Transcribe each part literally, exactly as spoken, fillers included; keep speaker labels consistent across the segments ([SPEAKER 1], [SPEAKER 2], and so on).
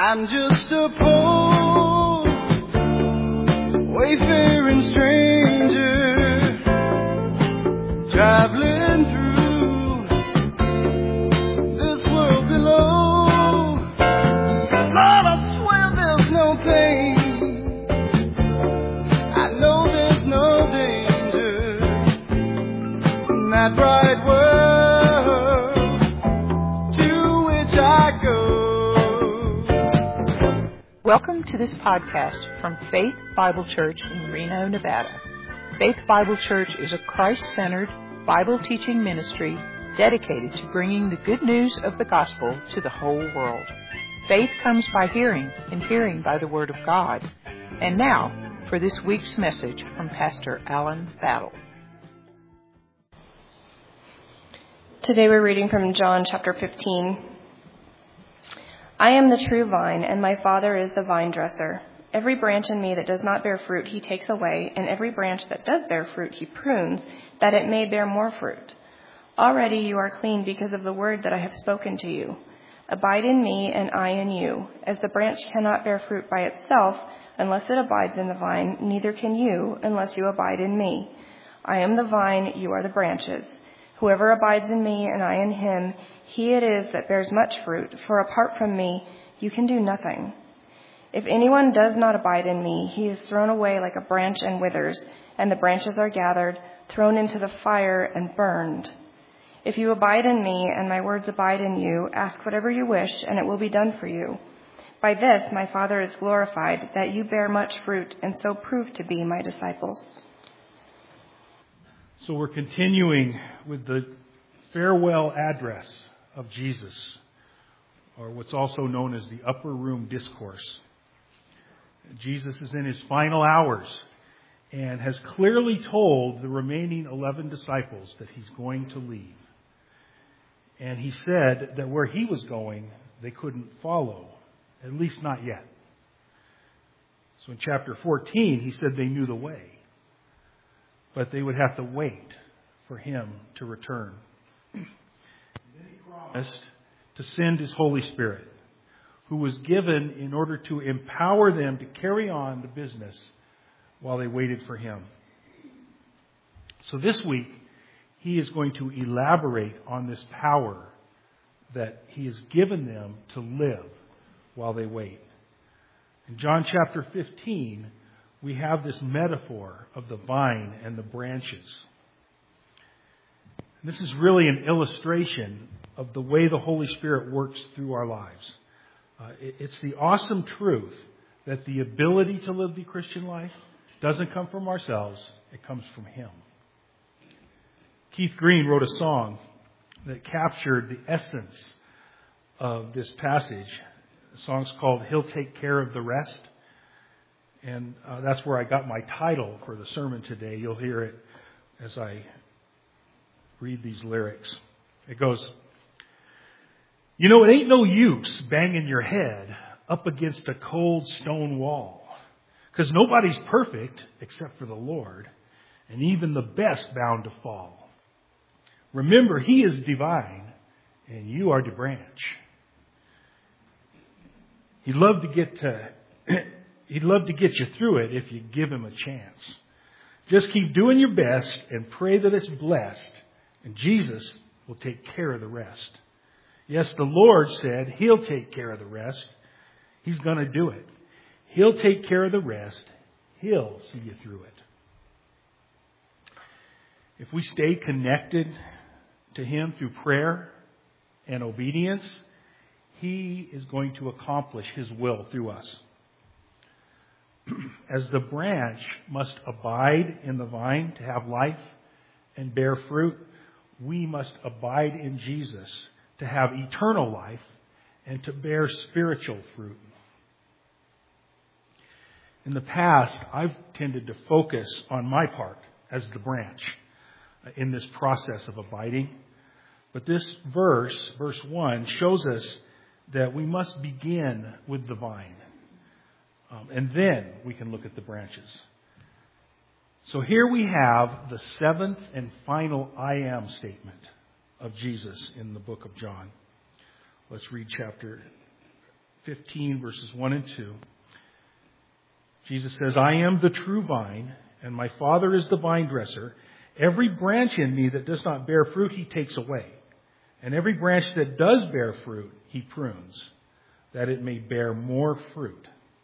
[SPEAKER 1] I'm just a poor, wayfaring stranger, traveling through this world below. Lord, I swear there's no pain, I know there's no danger in that bright world to which I go.
[SPEAKER 2] Welcome to this podcast from Faith Bible Church in Reno, Nevada. Faith Bible Church is a Christ-centered Bible teaching ministry dedicated to bringing the good news of the gospel to the whole world. Faith comes by hearing, and hearing by the Word of God. And now, for this week's message from Pastor Alan Battle.
[SPEAKER 3] Today we're reading from John chapter fifteen. I am the true vine, and my Father is the vine dresser. Every branch in me that does not bear fruit he takes away, and every branch that does bear fruit he prunes, that it may bear more fruit. Already you are clean because of the word that I have spoken to you. Abide in me, and I in you. As the branch cannot bear fruit by itself unless it abides in the vine, neither can you unless you abide in me. I am the vine, you are the branches. Whoever abides in me and I in him, he it is that bears much fruit, for apart from me you can do nothing. If anyone does not abide in me, he is thrown away like a branch and withers, and the branches are gathered, thrown into the fire, and burned. If you abide in me, and my words abide in you, ask whatever you wish, and it will be done for you. By this my Father is glorified, that you bear much fruit, and so prove to be my disciples.
[SPEAKER 4] So we're continuing with the farewell address of Jesus, or what's also known as the Upper Room Discourse. Jesus is in his final hours and has clearly told the remaining eleven disciples that he's going to leave. And he said that where he was going, they couldn't follow, at least not yet. So in chapter fourteen, he said they knew the way, but they would have to wait for him to return. And then he promised to send his Holy Spirit, who was given in order to empower them to carry on the business while they waited for him. So this week, he is going to elaborate on this power that he has given them to live while they wait. In John chapter fifteen, we have this metaphor of the vine and the branches. This is really an illustration of the way the Holy Spirit works through our lives. Uh, it, it's the awesome truth that the ability to live the Christian life doesn't come from ourselves, it comes from Him. Keith Green wrote a song that captured the essence of this passage. The song's called "He'll Take Care of the Rest." And uh, that's where I got my title for the sermon today. You'll hear it as I read these lyrics. It goes, "You know, it ain't no use banging your head up against a cold stone wall, 'cause nobody's perfect except for the Lord, and even the best bound to fall. Remember, He is divine, and you are the branch. He'd love to get to... He'd love to get you through it if you give Him a chance. Just keep doing your best and pray that it's blessed, and Jesus will take care of the rest. Yes, the Lord said He'll take care of the rest. He's going to do it. He'll take care of the rest. He'll see you through it." If we stay connected to Him through prayer and obedience, He is going to accomplish His will through us. As the branch must abide in the vine to have life and bear fruit, we must abide in Jesus to have eternal life and to bear spiritual fruit. In the past, I've tended to focus on my part as the branch in this process of abiding. But this verse, verse one, shows us that we must begin with the vine. Um, and then we can look at the branches. So here we have the seventh and final I am statement of Jesus in the book of John. Let's read chapter fifteen, verses one and two, Jesus says, I am the true vine, and my Father is the vine dresser. Every branch in me that does not bear fruit, he takes away. And every branch that does bear fruit, he prunes, that it may bear more fruit.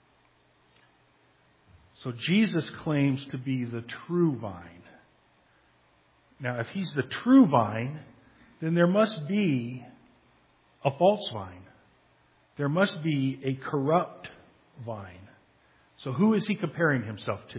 [SPEAKER 4] So Jesus claims to be the true vine. Now, if he's the true vine, then there must be a false vine. There must be a corrupt vine. So who is he comparing himself to?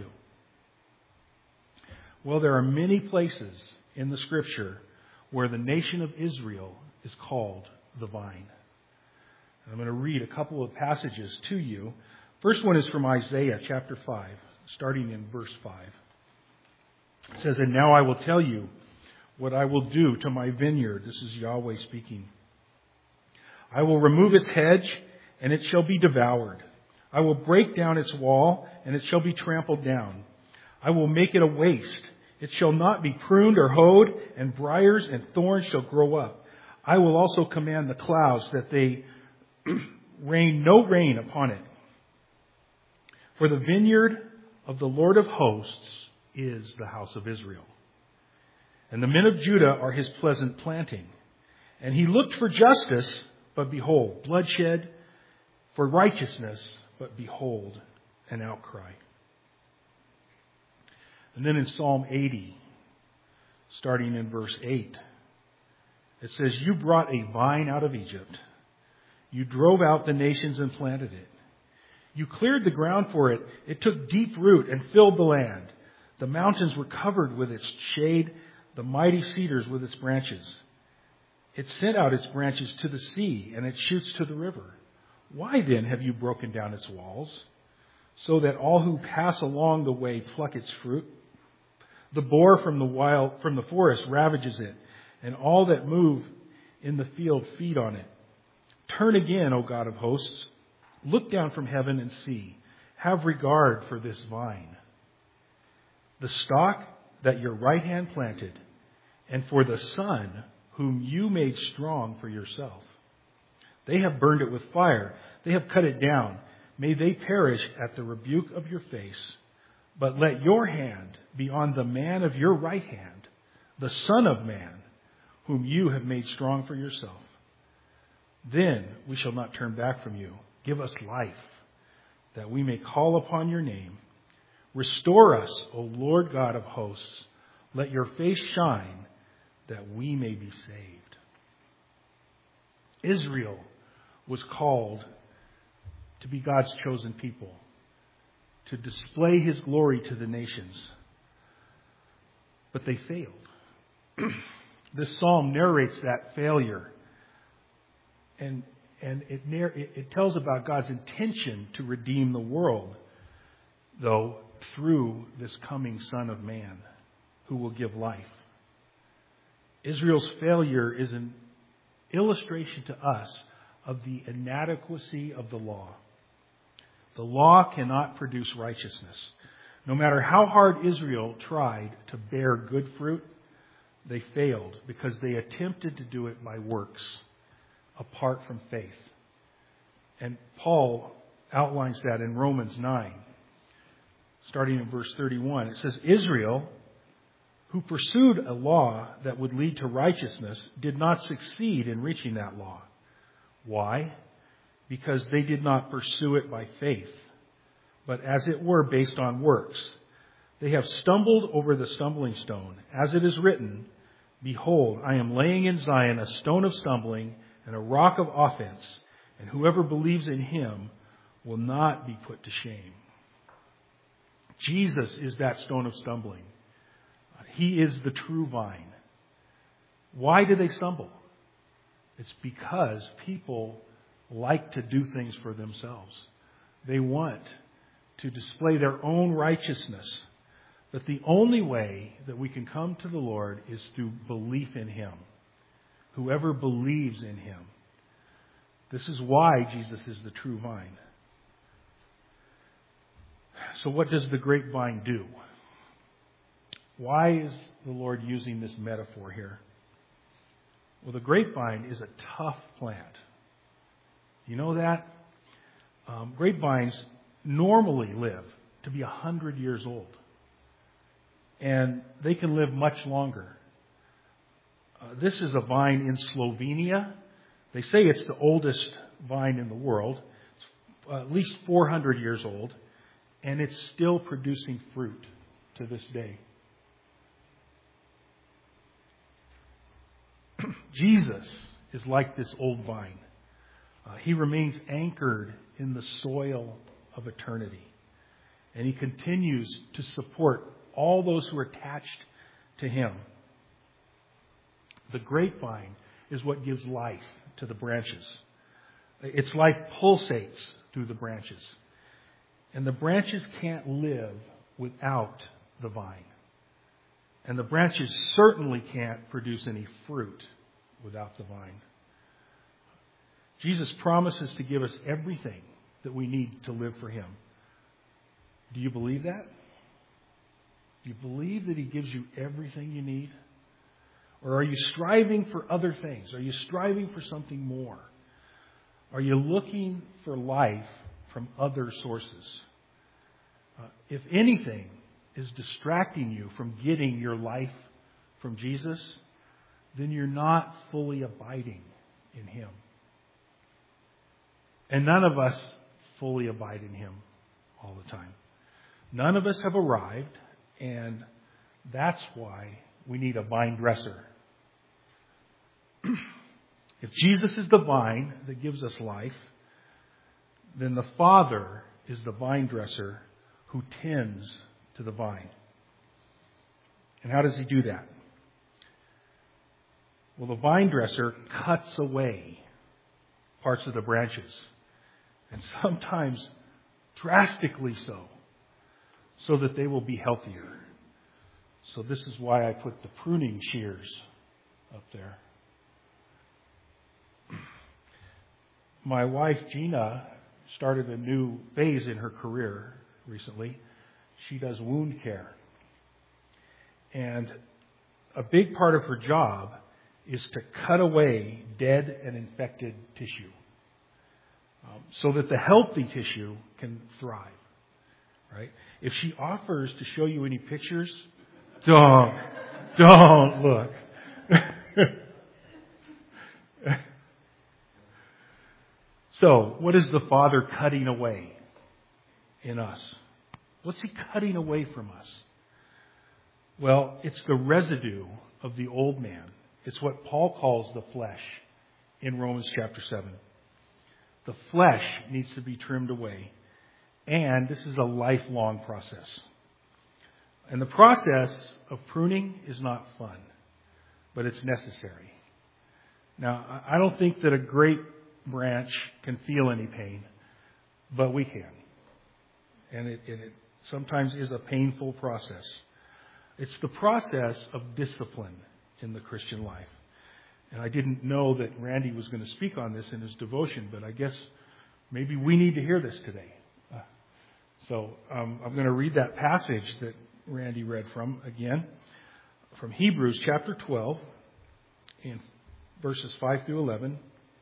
[SPEAKER 4] Well, there are many places in the Scripture where the nation of Israel is called the vine. And I'm going to read a couple of passages to you. First one is from Isaiah chapter five, starting in verse five. It says, And now I will tell you what I will do to my vineyard. This is Yahweh speaking. I will remove its hedge, and it shall be devoured. I will break down its wall, and it shall be trampled down. I will make it a waste. It shall not be pruned or hoed, and briars and thorns shall grow up. I will also command the clouds that they rain no rain upon it. For the vineyard of the Lord of hosts is the house of Israel. And the men of Judah are his pleasant planting. And he looked for justice, but behold, bloodshed, for righteousness, but behold, an outcry. And then in Psalm eighty, starting in verse eight, it says, You brought a vine out of Egypt. You drove out the nations and planted it. You cleared the ground for it. It took deep root and filled the land. The mountains were covered with its shade, the mighty cedars with its branches. It sent out its branches to the sea, and its shoots to the river. Why then have you broken down its walls, so that all who pass along the way pluck its fruit? The boar from the wild, from the forest ravages it, and all that move in the field feed on it. Turn again, O God of hosts. Look down from heaven and see. Have regard for this vine, the stalk that your right hand planted, and for the son whom you made strong for yourself. They have burned it with fire. They have cut it down. May they perish at the rebuke of your face. But let your hand be on the man of your right hand, the Son of Man, whom you have made strong for yourself. Then we shall not turn back from you. Give us life, that we may call upon your name. Restore us, O Lord God of hosts. Let your face shine, that we may be saved. Israel was called to be God's chosen people, to display his glory to the nations. But they failed. This psalm narrates that failure. And, and it, it, it tells about God's intention to redeem the world, though, through this coming Son of Man who will give life. Israel's failure is an illustration to us of the inadequacy of the law. The law cannot produce righteousness. No matter how hard Israel tried to bear good fruit, they failed because they attempted to do it by works apart from faith. And Paul outlines that in Romans nine, starting in verse thirty-one. It says, Israel, who pursued a law that would lead to righteousness, did not succeed in reaching that law. Why? Because they did not pursue it by faith, but as it were based on works. They have stumbled over the stumbling stone. As it is written, Behold, I am laying in Zion a stone of stumbling and a rock of offense, and whoever believes in him will not be put to shame. Jesus is that stone of stumbling. He is the true vine. Why do they stumble? It's because people like to do things for themselves. They want to display their own righteousness. But the only way that we can come to the Lord is through belief in him. Whoever believes in him. This is why Jesus is the true vine. So what does the grapevine do? Why is the Lord using this metaphor here? Well, the grapevine is a tough plant. You know that? Um, grapevines normally live to be one hundred years old. And they can live much longer. Uh, this is a vine in Slovenia. They say it's the oldest vine in the world. It's at least four hundred years old. And it's still producing fruit to this day. Jesus is like this old vine. Uh, he remains anchored in the soil of eternity. And he continues to support all those who are attached to him. The grapevine is what gives life to the branches. Its life pulsates through the branches. And the branches can't live without the vine. And the branches certainly can't produce any fruit without the vine. Jesus promises to give us everything that we need to live for him. Do you believe that? Do you believe that he gives you everything you need? Or are you striving for other things? Are you striving for something more? Are you looking for life from other sources? Uh, if anything is distracting you from getting your life from Jesus, then you're not fully abiding in him. And none of us fully abide in him all the time. None of us have arrived, and that's why we need a vine dresser. If Jesus is the vine that gives us life, then the Father is the vine dresser who tends to the vine. And how does he do that? Well, the vine dresser cuts away parts of the branches, and sometimes drastically so, so that they will be healthier. So this is why I put the pruning shears up there. My wife, Gina, started a new phase in her career recently. She does wound care. And a big part of her job is to cut away dead and infected tissue um, so that the healthy tissue can thrive. Right? If she offers to show you any pictures, don't, don't look. So, what is the Father cutting away in us? What's he cutting away from us? Well, it's the residue of the old man. It's what Paul calls the flesh in Romans chapter seven. The flesh needs to be trimmed away. And this is a lifelong process. And the process of pruning is not fun, but it's necessary. Now, I don't think that a grape branch can feel any pain, but we can. And it, and it sometimes is a painful process. It's the process of discipline in the Christian life. And I didn't know that Randy was going to speak on this in his devotion, but I guess maybe we need to hear this today. Uh, so um, I'm going to read that passage that Randy read from again, from Hebrews chapter twelve, in verses five through eleven.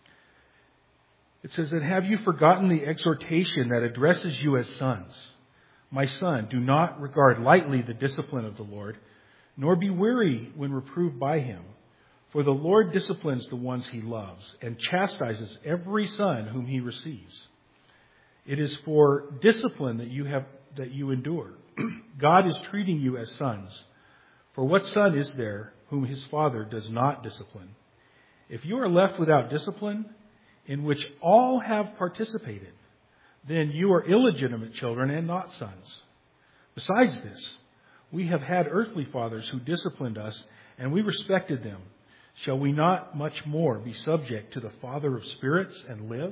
[SPEAKER 4] It says, "And have you forgotten the exhortation that addresses you as sons? My son, do not regard lightly the discipline of the Lord, nor be weary when reproved by him. For the Lord disciplines the ones he loves, and chastises every son whom he receives. It is for discipline that you have that you endure. God is treating you as sons. For what son is there whom his father does not discipline? If you are left without discipline, in which all have participated, then you are illegitimate children and not sons. Besides this, we have had earthly fathers who disciplined us, and we respected them. Shall we not much more be subject to the Father of spirits and live?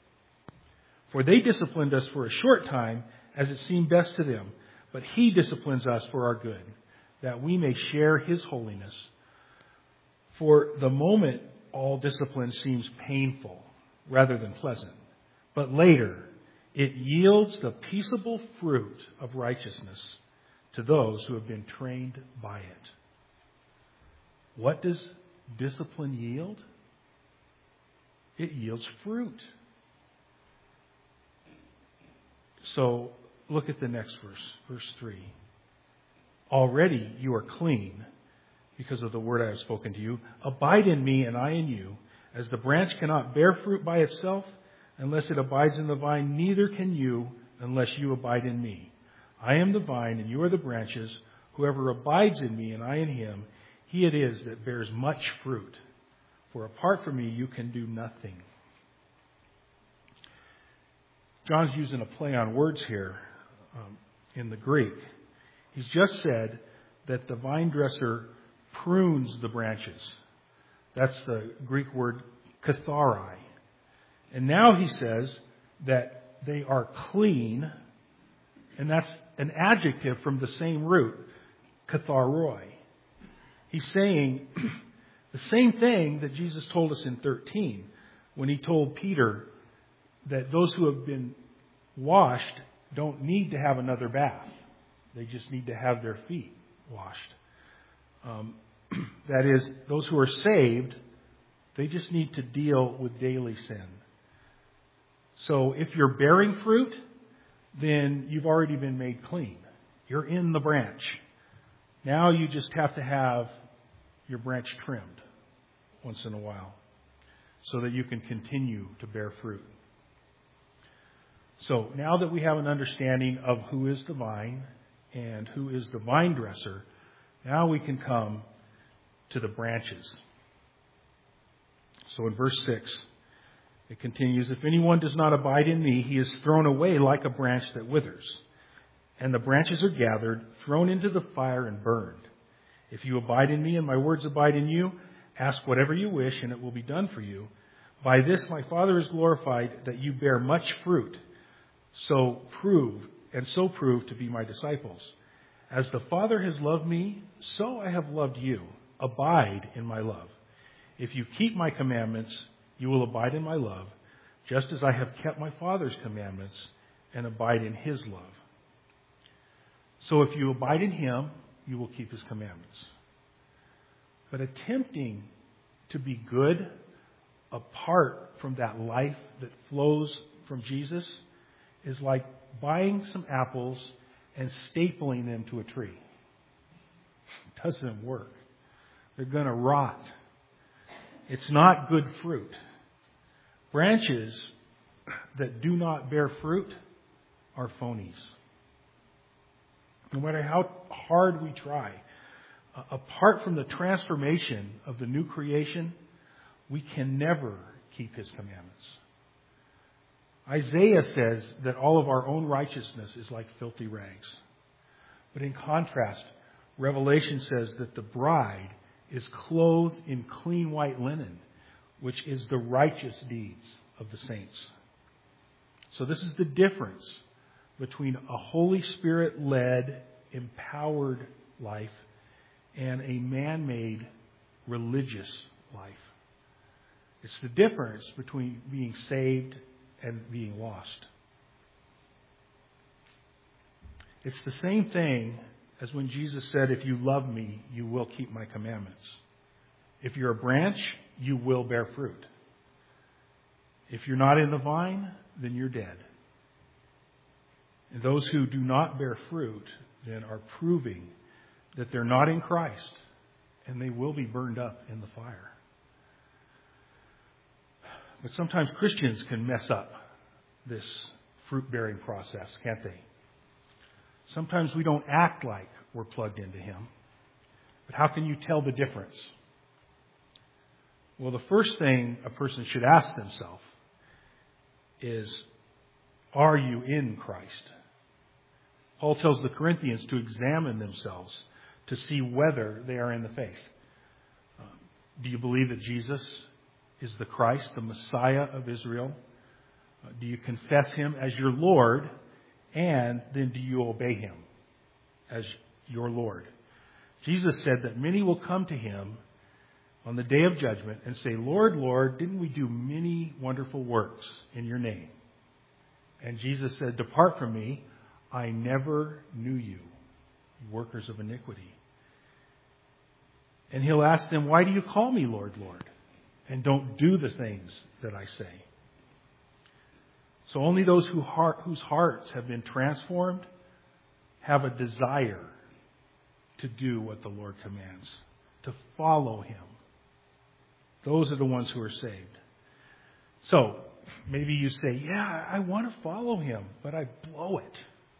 [SPEAKER 4] For they disciplined us for a short time, as it seemed best to them, but he disciplines us for our good, that we may share his holiness. For the moment, all discipline seems painful rather than pleasant, but later it yields the peaceable fruit of righteousness to those who have been trained by it." What does discipline yield? It yields fruit. So look at the next verse, verse three. Already you are clean because of the word I have spoken to you. Abide in me and I in you. As the branch cannot bear fruit by itself unless it abides in the vine, neither can you unless you abide in me. I am the vine and you are the branches. Whoever abides in me and I in him, he it is that bears much fruit. For apart from me you can do nothing. John's using a play on words here um, in the Greek. He's just said that the vine dresser prunes the branches. That's the Greek word katharai. And now he says that they are clean, and that's an adjective from the same root, katharoi. He's saying the same thing that Jesus told us in thirteen when he told Peter that those who have been washed don't need to have another bath. They just need to have their feet washed. Um, that is, those who are saved, they just need to deal with daily sin. So if you're bearing fruit, then you've already been made clean. You're in the branch. Now you just have to have your branch trimmed once in a while so that you can continue to bear fruit. So now that we have an understanding of who is the vine and who is the vine dresser, now we can come to the branches. So in verse six, it continues, if anyone does not abide in me, he is thrown away like a branch that withers. And the branches are gathered, thrown into the fire and burned. If you abide in me and my words abide in you, ask whatever you wish and it will be done for you. By this my Father is glorified, that you bear much fruit. So prove, and so prove to be my disciples. As the Father has loved me, so I have loved you. Abide in my love. If you keep my commandments, you will abide in my love, just as I have kept my Father's commandments and abide in his love. So if you abide in him, you will keep his commandments. But attempting to be good apart from that life that flows from Jesus is like buying some apples and stapling them to a tree. It doesn't work. They're going to rot. It's not good fruit. Branches that do not bear fruit are phonies. No matter how hard we try, uh, apart from the transformation of the new creation, we can never keep his commandments. Isaiah says that all of our own righteousness is like filthy rags. But in contrast, Revelation says that the bride is clothed in clean white linen, which is the righteous deeds of the saints. So this is the difference between a Holy Spirit-led, empowered life and a man-made religious life. It's the difference between being saved and being lost. It's the same thing as when Jesus said, if you love me, you will keep my commandments. If you're a branch, you will bear fruit. If you're not in the vine, then you're dead. And those who do not bear fruit then are proving that they're not in Christ, and they will be burned up in the fire. But sometimes Christians can mess up this fruit-bearing process, can't they? Sometimes we don't act like we're plugged into him. But how can you tell the difference? Well, the first thing a person should ask themselves is, are you in Christ? Paul tells the Corinthians to examine themselves to see whether they are in the faith. Um, do you believe that Jesus is the Christ, the Messiah of Israel? Uh, do you confess him as your Lord? And then do you obey him as your Lord? Jesus said that many will come to him on the day of judgment and say, Lord, Lord, didn't we do many wonderful works in your name? And Jesus said, depart from me, I never knew you, workers of iniquity. And he'll ask them, why do you call me Lord, Lord, and don't do the things that I say? So only those who heart, whose hearts have been transformed have a desire to do what the Lord commands, to follow Him. Those are the ones who are saved. So, maybe you say, yeah, I want to follow Him, but I blow it.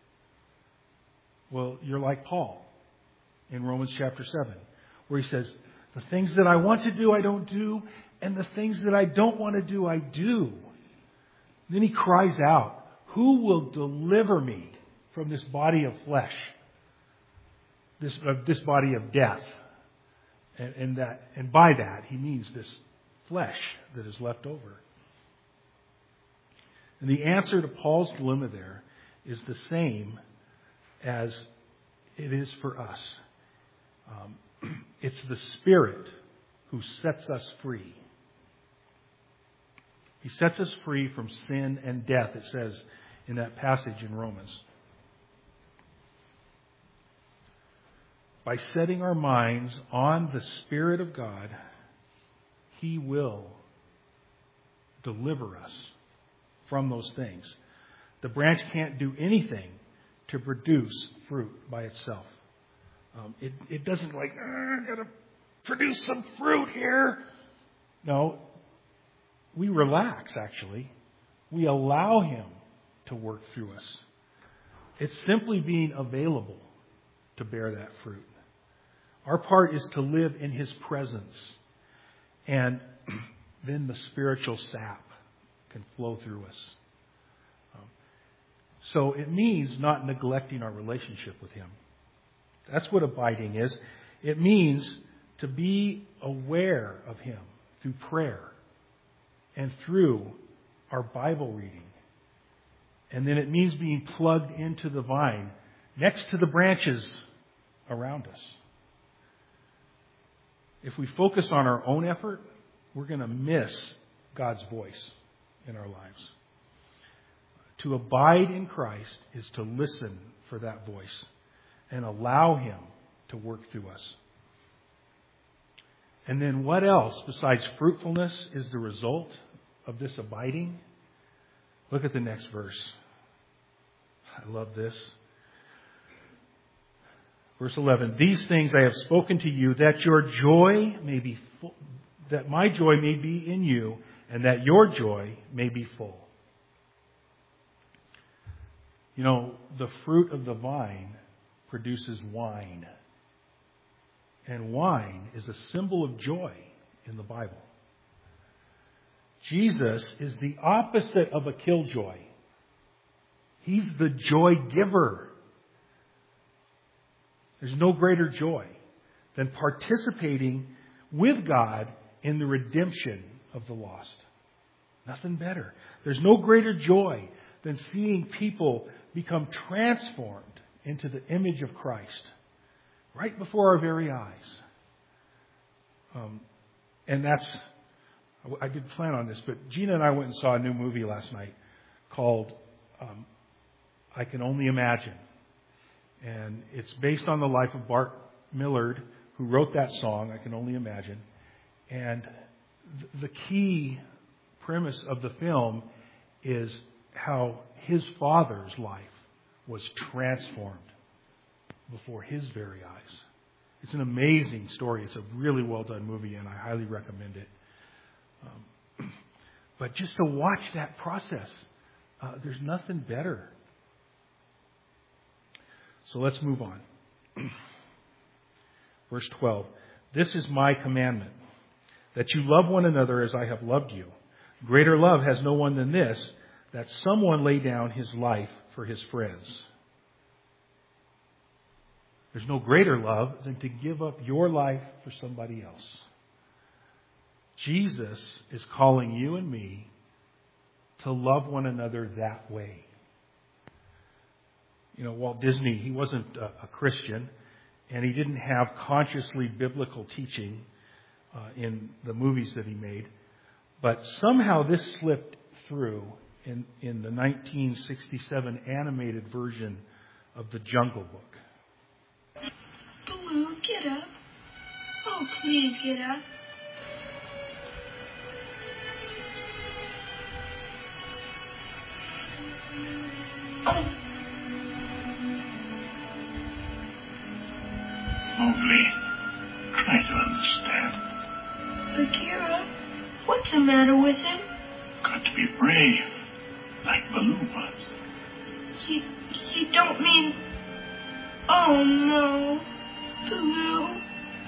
[SPEAKER 4] Well, you're like Paul in Romans chapter seven, where he says, the things that I want to do, I don't do, and the things that I don't want to do, I do. Then he cries out, who will deliver me from this body of flesh, this, uh, this body of death? And, and, that, and by that, he means this flesh that is left over. And the answer to Paul's dilemma there is the same as it is for us. Um, it's the Spirit who sets us free. He sets us free from sin and death, it says in that passage in Romans. By setting our minds on the Spirit of God, He will deliver us from those things. The branch can't do anything to produce fruit by itself. Um, it, it doesn't like, I've got to produce some fruit here. No, we relax, actually. We allow Him to work through us. It's simply being available to bear that fruit. Our part is to live in His presence. And then the spiritual sap can flow through us. Um, so it means not neglecting our relationship with Him. That's what abiding is. It means to be aware of Him through prayer and through our Bible reading. And then it means being plugged into the vine next to the branches around us. If we focus on our own effort, we're going to miss God's voice in our lives. To abide in Christ is to listen for that voice and allow Him to work through us. And then what else besides fruitfulness is the result of this abiding? Look at the next verse. I love this. Verse eleven, these things I have spoken to you that your joy may be full, that my joy may be in you and that your joy may be full. You know, the fruit of the vine produces wine. And wine is a symbol of joy in the Bible. Jesus is the opposite of a killjoy. He's the joy giver. There's no greater joy than participating with God in the redemption of the lost. Nothing better. There's no greater joy than seeing people become transformed into the image of Christ right before our very eyes. Um, and that's, I did plan on this, but Gina and I went and saw a new movie last night called um, I Can Only Imagine. And it's based on the life of Bart Millard, who wrote that song, I Can Only Imagine. And th- the key premise of the film is how his father's life was transformed before his very eyes. It's an amazing story. It's a really well done movie, and I highly recommend it. Um, but just to watch that process, uh, there's nothing better. So let's move on. Verse twelve. This is my commandment, that you love one another as I have loved you. Greater love has no one than this, that someone lay down his life for his friends. There's no greater love than to give up your life for somebody else. Jesus is calling you and me to love one another that way. You know, Walt Disney, he wasn't a, a Christian, and he didn't have consciously biblical teaching uh, in the movies that he made. But somehow this slipped through in, in the nineteen sixty-seven animated version of The Jungle Book.
[SPEAKER 5] Baloo, get up. Oh, please get up. Mowgli, try to understand.
[SPEAKER 6] Bagheera, what's the matter with him?
[SPEAKER 5] Got to be brave, like Baloo was.
[SPEAKER 6] You, you don't mean... Oh, no. Baloo.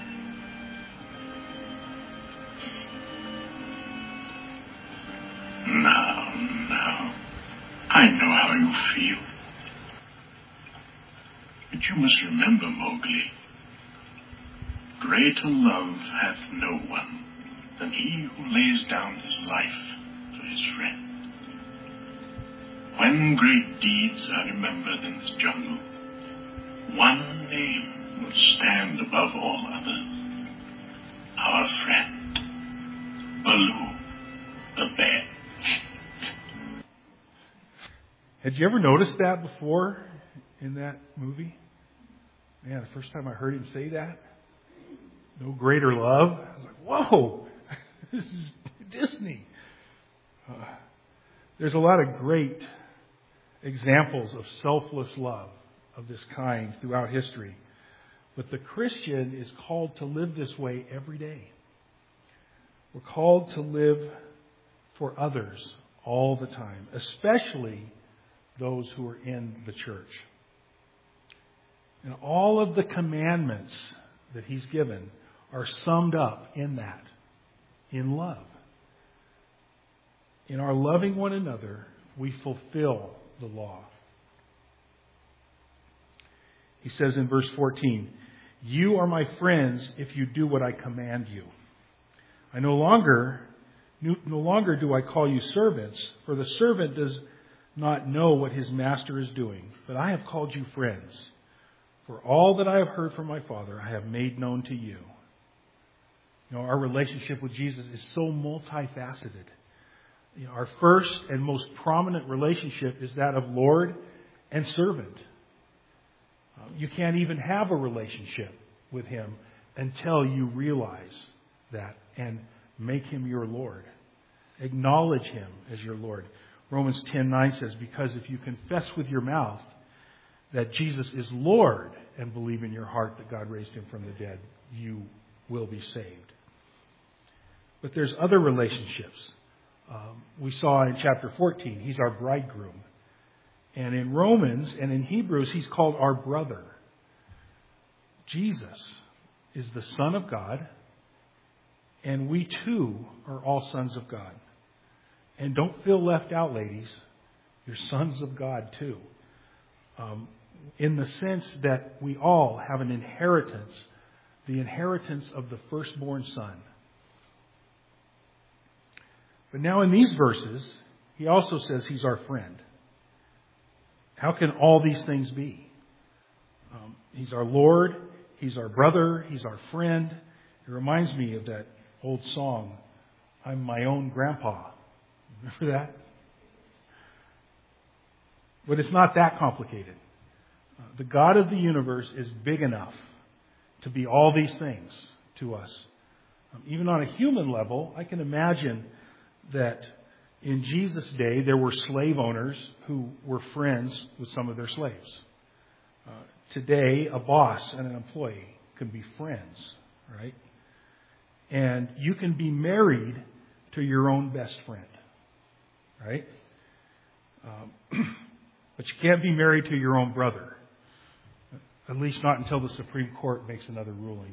[SPEAKER 5] Now, now, I know how you feel. But you must remember, Mowgli, greater love hath no one than he who lays down his life for his friend. When great deeds are remembered in this jungle, one name will stand above all others. Our friend, Baloo the Bear.
[SPEAKER 4] Had you ever noticed that before in that movie? Man, the first time I heard him say that, no greater love, I was like, whoa, this is Disney. Uh, there's a lot of great examples of selfless love of this kind throughout history. But the Christian is called to live this way every day. We're called to live for others all the time, especially those who are in the church. And all of the commandments that He's given are summed up in that, in love. In our loving one another, we fulfill the law. He says in verse fourteen, "You are my friends if you do what I command you. I no longer, no longer do I call you servants, for the servant does not know what his master is doing, but I have called you friends. For all that I have heard from my Father, I have made known to you." You know, our relationship with Jesus is so multifaceted. You know, our first and most prominent relationship is that of Lord and servant. Uh, you can't even have a relationship with Him until you realize that and make Him your Lord. Acknowledge Him as your Lord. Romans ten nine says, "Because if you confess with your mouth that Jesus is Lord and believe in your heart that God raised Him from the dead, you will be saved." But there's other relationships. Um, we saw in chapter fourteen, He's our bridegroom. And in Romans and in Hebrews, He's called our brother. Jesus is the Son of God, and we too are all sons of God. And don't feel left out, ladies. You're sons of God too. Um, in the sense that we all have an inheritance, the inheritance of the firstborn son. But now in these verses, he also says He's our friend. How can all these things be? Um, he's our Lord, He's our brother, He's our friend. It reminds me of that old song, "I'm my own grandpa." Remember that? But it's not that complicated. Uh, the God of the universe is big enough to be all these things to us. Um, even on a human level, I can imagine that in Jesus' day there were slave owners who were friends with some of their slaves. Uh, today, a boss and an employee can be friends, right? And you can be married to your own best friend, right? Um, but you can't be married to your own brother. At least not until the Supreme Court makes another ruling.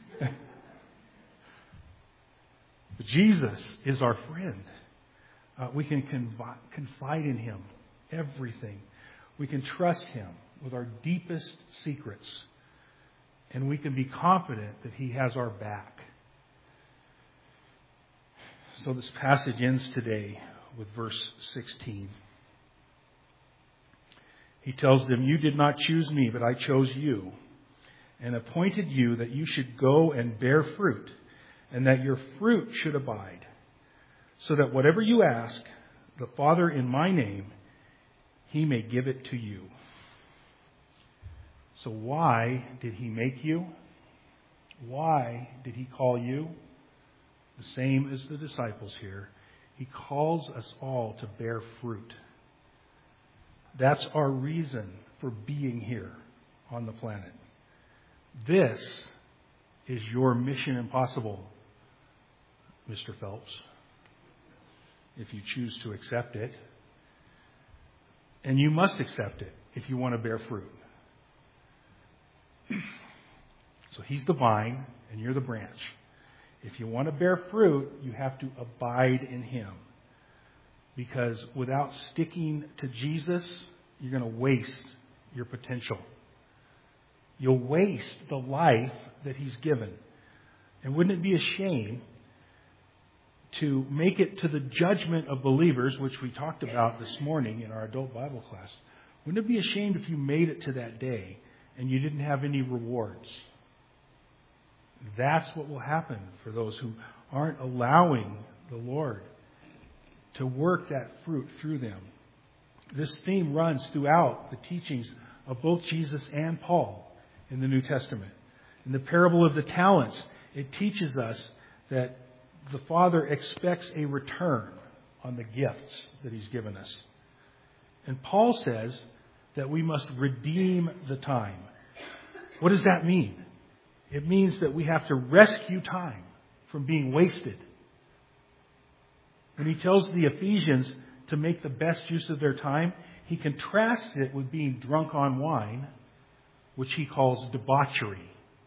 [SPEAKER 4] But Jesus is our friend. Uh, we can confi- confide in Him everything. We can trust Him with our deepest secrets. And we can be confident that He has our back. So this passage ends today with verse sixteen. He tells them, "You did not choose me, but I chose you, and appointed you that you should go and bear fruit, and that your fruit should abide, so that whatever you ask the Father in my name, He may give it to you." So why did He make you? Why did He call you? The same as the disciples here. He calls us all to bear fruit. That's our reason for being here on the planet. This is your mission impossible, Mister Phelps, if you choose to accept it. And you must accept it if you want to bear fruit. So he's the vine and you're the branch. If you want to bear fruit, you have to abide in him. Because without sticking to Jesus, you're going to waste your potential. You'll waste the life that he's given. And wouldn't it be a shame to make it to the judgment of believers, which we talked about this morning in our adult Bible class? Wouldn't it be a shame if you made it to that day and you didn't have any rewards? That's what will happen for those who aren't allowing the Lord to work that fruit through them. This theme runs throughout the teachings of both Jesus and Paul in the New Testament. In the parable of the talents, it teaches us that the Father expects a return on the gifts that he's given us. And Paul says that we must redeem the time. What does that mean? It means that we have to rescue time from being wasted. When he tells the Ephesians to make the best use of their time, he contrasts it with being drunk on wine, which he calls debauchery.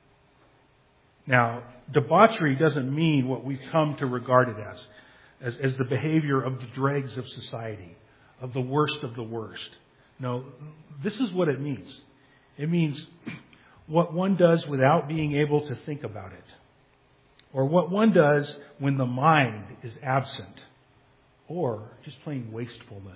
[SPEAKER 4] Now, debauchery doesn't mean what we've come to regard it as, as, as the behavior of the dregs of society, of the worst of the worst. No, this is what it means. It means what one does without being able to think about it, or what one does when the mind is absent, or just plain wastefulness.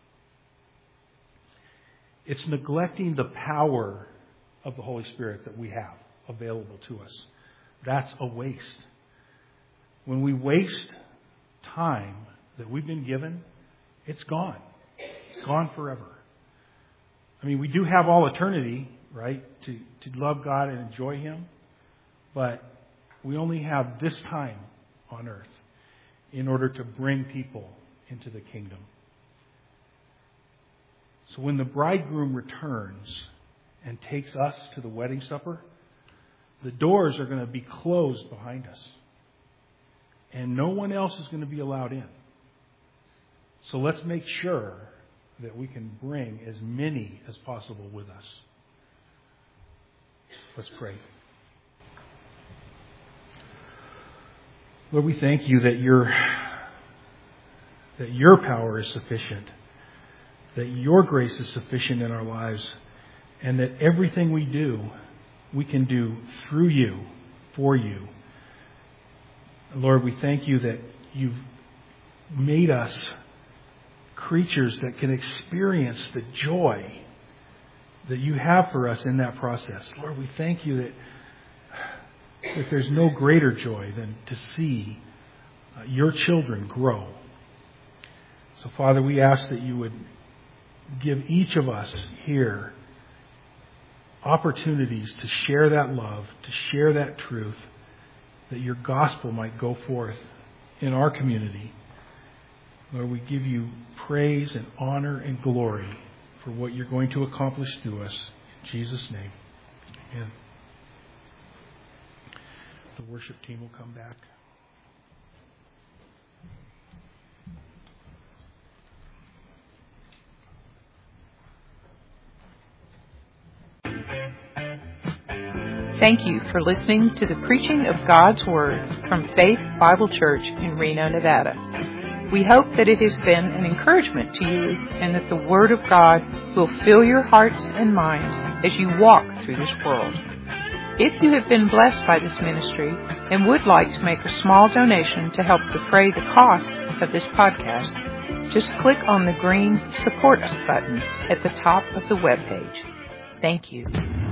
[SPEAKER 4] It's neglecting the power of the Holy Spirit that we have available to us. That's a waste. When we waste time that we've been given, it's gone. It's gone forever. I mean, we do have all eternity, right, to, to love God and enjoy him, but we only have this time on earth in order to bring people into the kingdom. So when the bridegroom returns and takes us to the wedding supper, the doors are going to be closed behind us. And no one else is going to be allowed in. So let's make sure that we can bring as many as possible with us. Let's pray. Lord, we thank you that your, that your power is sufficient, that your grace is sufficient in our lives, and that everything we do, we can do through you, for you. Lord, we thank you that you've made us creatures that can experience the joy that you have for us in that process. Lord, we thank you that, that there's no greater joy than to see uh, your children grow. So, Father, we ask that you would give each of us here opportunities to share that love, to share that truth, that your gospel might go forth in our community. Lord, we give you praise and honor and glory for what you're going to accomplish through us. In Jesus' name, amen. The worship team will come back.
[SPEAKER 2] Thank you for listening to the preaching of God's Word from Faith Bible Church in Reno, Nevada. We hope that it has been an encouragement to you and that the Word of God will fill your hearts and minds as you walk through this world. If you have been blessed by this ministry and would like to make a small donation to help defray the cost of this podcast, just click on the green Support Us button at the top of the webpage. Thank you.